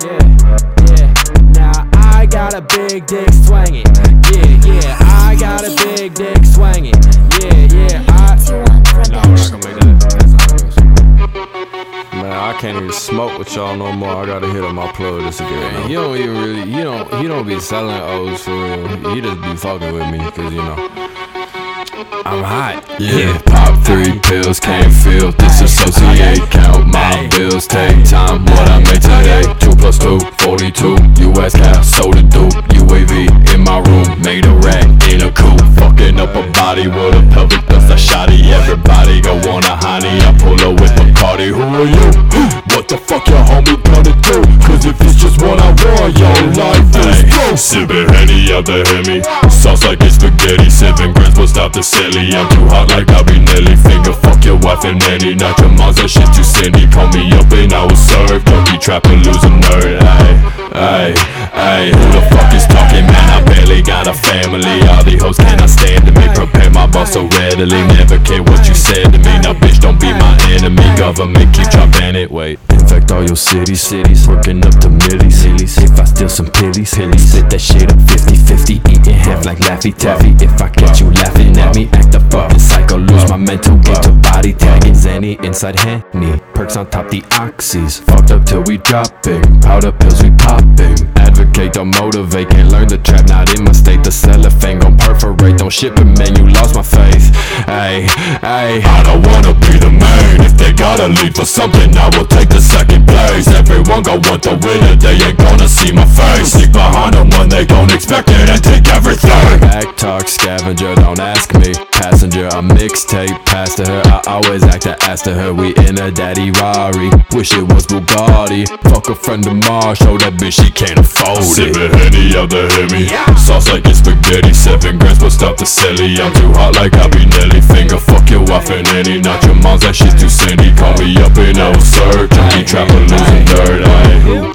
yeah. Now I got a big dick swinging. Yeah, I got a big dick swinging. Yeah, No, I'm not gonna make that. That's not good. Man, I can't even smoke with y'all no more. I gotta hit up my plug this again. Man, you don't even really, you don't be selling O's for real. You just be fucking with me, cause you know I'm hot. Yeah, pop 3 pills, can't feel, disassociate, count my bills, take time, what I made today. 2 + 2, 42, US cap, soda dope, UAV in my room, made a rack in a coupe. Fucking up a body with a pelvic dust, a shotty. Everybody go on a honey, I pull up with Bacardi. Who are you? What the fuck your homie gonna do? Cause if it's just what I want, your life is broke. Sippin' Henny out the Hemi, sauce like it's spaghetti. 7 grams will stop the silly. I'm too hot like I be Nelly. Finger fuck your wife and nanny. Not your mom's, that shit too sandy. Call me up and I will serve. Junkie trapper, lose a nerd. Ayy, who the fuck is talking, man? I barely got a family. All these hoes cannot stand to me. Prepare my boss so readily. Never care what you said to me. Now bitch, don't be my enemy. Government keep dropping it. Wait, infect all your cities. Working up to millies. If I steal some pillies, split that shit up 50-50. Eating half like Laffy Taffy. If I catch you laughing at me, act a fucking psycho. Lose my mental, get to body tagging. Zanny inside Henny, perks on top the oxys. Fucked up till we dropping, powder pills we popping. Advocate, don't motivate, can't learn the trap, not in my state. The cellophane gon' perforate, don't ship it, man, you lost my faith. Ayy, I don't wanna be the main. If they gotta lead for something, I will take the second place. Everyone gon' want the winner, they ain't gonna see my face. Sneak behind them when they gon' expect it and take everything. Back talk, scavenger, don't ask me. Passenger, I mixtape, pass to her. I always act an ass to her. We in a daddy Rari, wish it was Bugatti. Fuck a friend of Mars, show that bitch she can't afford it. Sippin' Henny out the Hemi, sauce like it's spaghetti. 7 grams will stop the silly. I'm too hot like I be Nelly. Finger fuck your wife and nanny. Not your mom's, that shit too sandy. Call me up and I will serve. Junkie trapper, losing dirt.